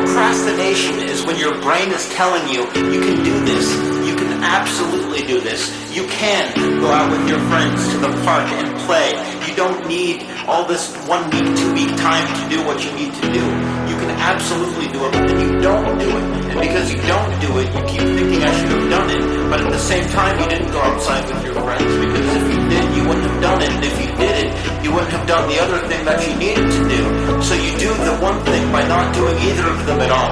Procrastination is when your brain is telling you, you can do this, you can absolutely do this, you can go out with your friends to the park and play. You don't need all this 1 week, 2 week time to do what you need to do. You can absolutely do it, but then you don't do it. And because you don't do it, you keep thinking I should have done it, but at the same time you didn't go outside with your friends, because if you did, you wouldn't have done it, and if you did it, you wouldn't have done the other thing that you needed to do. So you do the one thing by not doing either of them at all.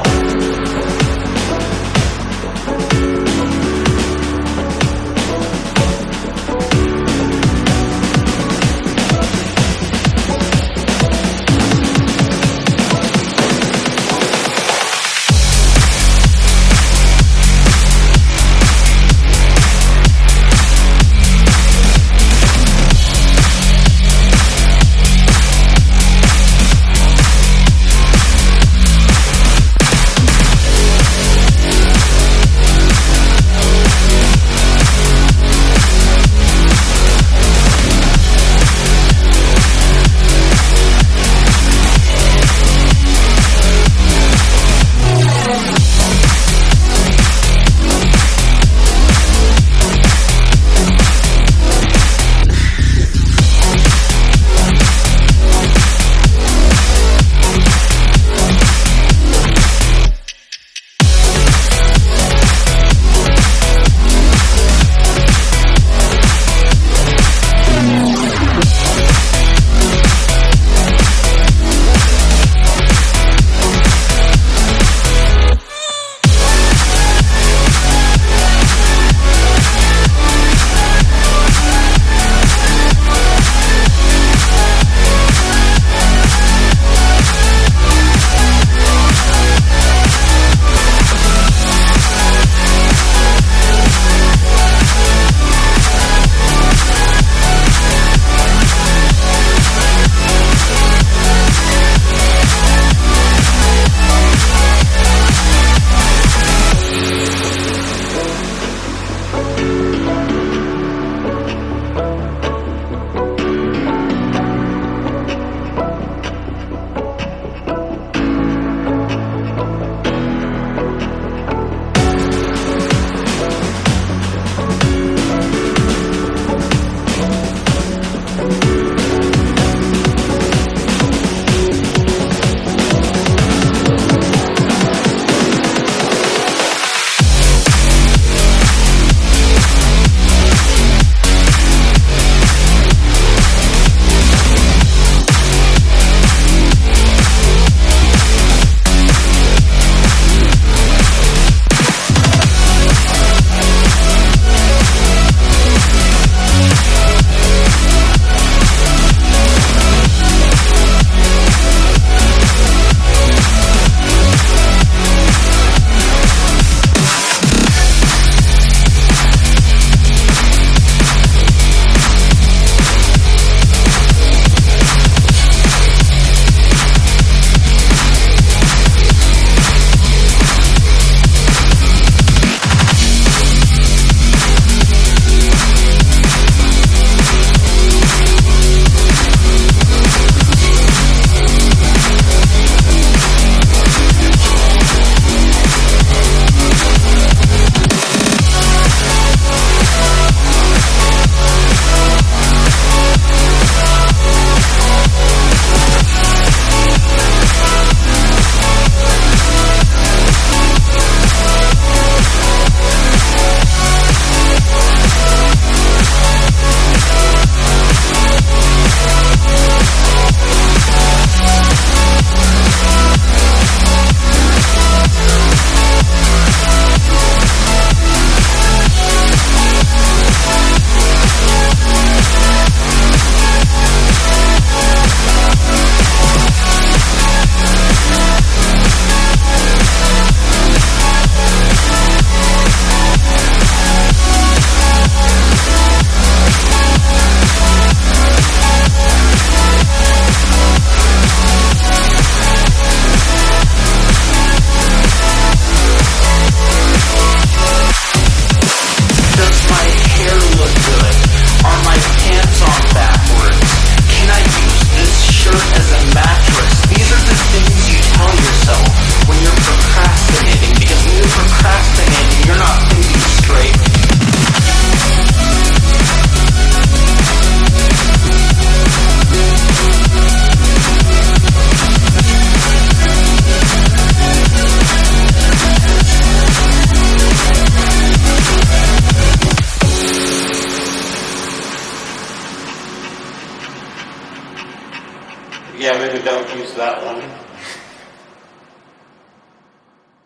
Yeah, maybe don't use that one.